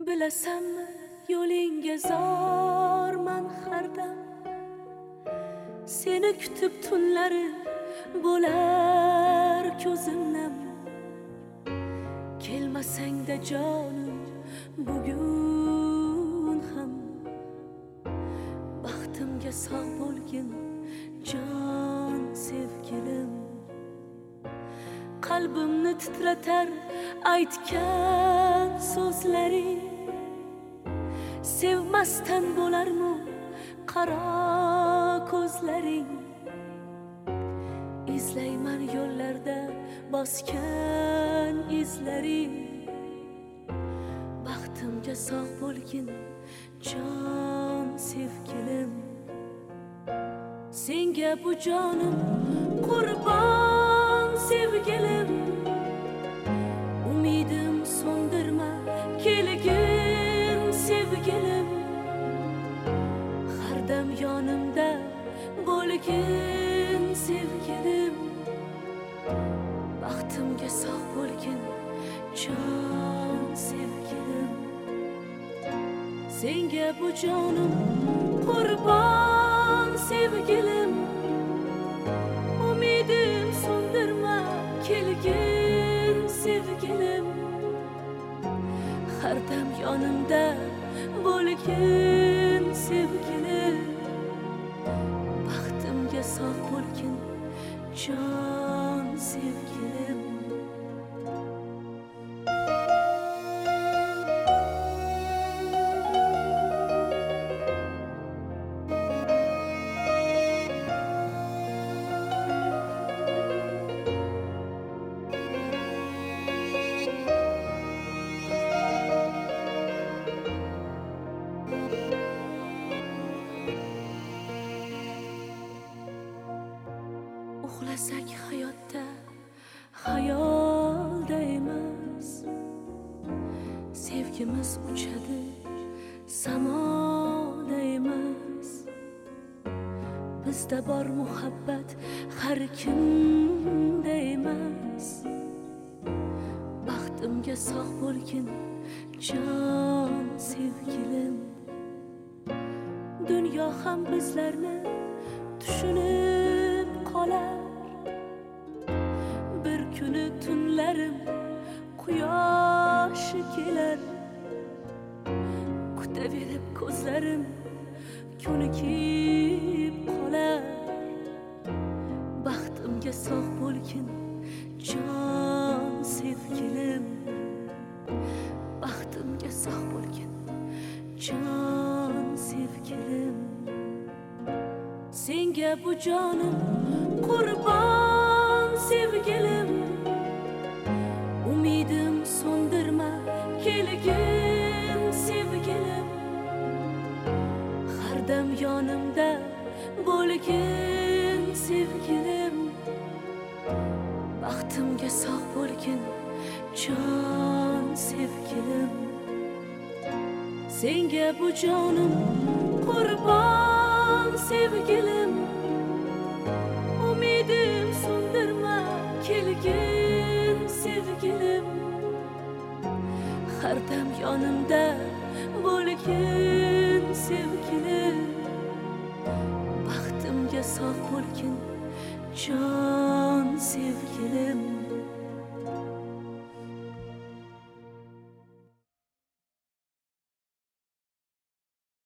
Bilasanmi yo'lingga zorman hardam, seni kutib tunlari bo'lar ko'zim nam. Kelmasangda jonim bugun ham, baxtimga sog' bo'lgin jon sevgilim. Qalbimni titratar aytgan so'zlaring, sevmasdan bo'larmi qaro ko'zlaring. Izlayman yo'llarda bosgan izlaring, baxtimga sog' bo'lgin jon sevgilim. Senga bu jonim qurbon sevgilim, umidim so'ndirma kelgin sevgilim. Har dam yonimda bo'lgin sevgilim, baxtimga sog' bo'lgin jon sevgilim. Senga bu jonim qurbon sevgilim, umidim so'ndirma kelgin sevgilim. Har dam yonimda bo'lgin sevgilim, baxtimga sog' bo'lgin jon sevgilim. Uxlasak hayotda xayolda emas, sevgimiz uchadi samoda emas. Bizda bor muhabbat har kimda emas, baxtimga sog' bo'lgin jon sevgilim. Dunyo ham bizlarni tushunib qolar, bir kuni tunlarim quyoshi kelar. Kutaverib ko'zlarim ko'nikib qolar, baxtimga sog' bo'lgin jon sevgilim. Baxtimga sog' bo'lgin jon sevgilim. Senga bu jonim qurbon sevgilim, umidim so'ndirma kelgin sevgilim. Har dam yonimda bo'lgin sevgilim, baxtimga sog' bo'lgin jon sevgilim. Senga bu jonim qurbon sevgilim, umidim so'ndirma kelgin sevgilim. Har dam yonimda bo'lgin sevgilim, baxtimga sog' bo'lgin jon